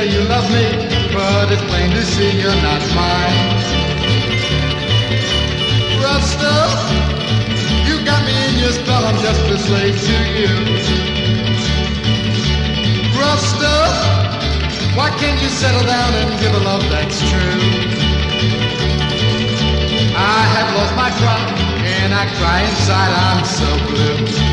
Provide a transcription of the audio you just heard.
you love me, but it's plain to see you're not mine. Rough stuff, you got me in your spell, I'm just a slave to you. Rough stuff, why can't you settle down and give a love that's true? I have lost my pride and I cry inside, I'm so blue.